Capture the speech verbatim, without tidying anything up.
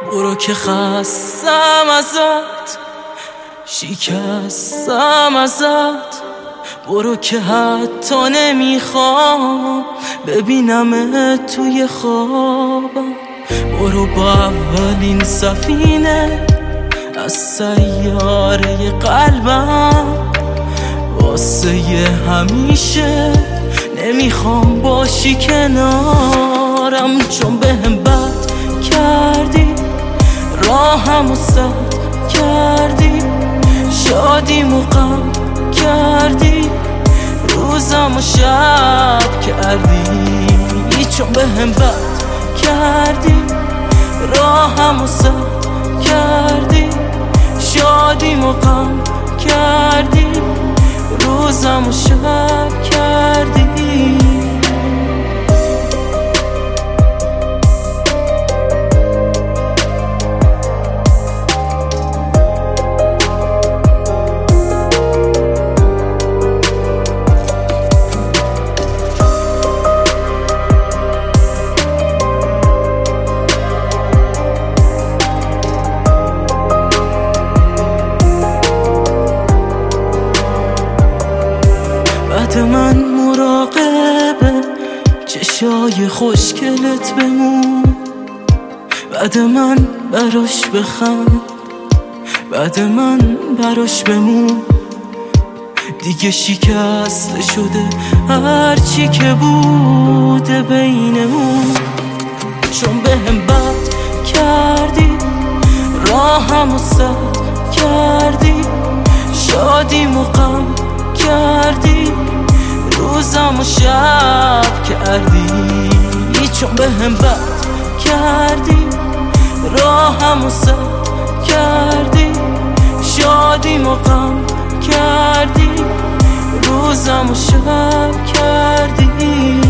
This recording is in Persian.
برو که خستم ازت، شکستم ازت. برو که حتی نمیخوام ببینمت توی خوابم. برو با اولین سفینه از سیاره قلبم، واسه همیشه نمیخوام باشی کنارم. چون بهم بد کردی، راهمو سد کردی، شادیمو غم کردی، روزمو شب کردی. چون بهم بد کردی، راهمو سد کردی، شادیمو غم کردی، روزمو شب کردی. بعد من مراقبه چشای خوشگلت بمون، بعد من براش بخند، بعد من براش بمون. دیگه شکسته شده هرچی که بوده بینمون. چون بهم بد کردی، راهمو سد کردی، شادیمو غم کردی، روزمو شب کردی. چون بهم بد کردی، راهمو سد کردی، شادیمو غم کردی، روزمو شب کردی.